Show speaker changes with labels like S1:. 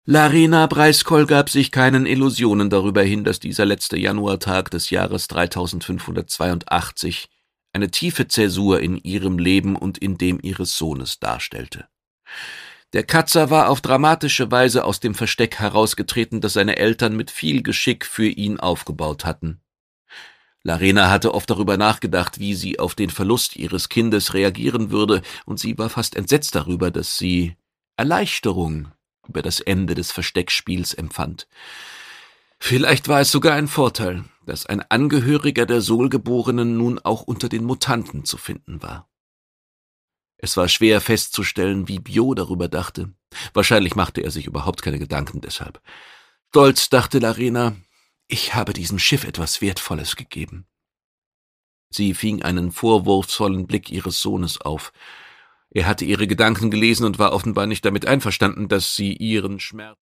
S1: Larina Breisgol gab sich keinen Illusionen darüber hin, dass dieser letzte Januartag des Jahres 3582 eine tiefe Zäsur in ihrem Leben und in dem ihres Sohnes darstellte. Der Katzer war auf dramatische Weise aus dem Versteck herausgetreten, das seine Eltern mit viel Geschick für ihn aufgebaut hatten. Larina hatte oft darüber nachgedacht, wie sie auf den Verlust ihres Kindes reagieren würde, und sie war fast entsetzt darüber, dass sie Erleichterung über das Ende des Versteckspiels empfand. Vielleicht war es sogar ein Vorteil, dass ein Angehöriger der Sohlgeborenen nun auch unter den Mutanten zu finden war. Es war schwer festzustellen, wie Bio darüber dachte. Wahrscheinlich machte er sich überhaupt keine Gedanken deshalb. Stolz dachte Larina, ich habe diesem Schiff etwas Wertvolles gegeben. Sie fing einen vorwurfsvollen Blick ihres Sohnes auf. Er hatte ihre Gedanken gelesen und war offenbar nicht damit einverstanden, dass sie ihren Schmerz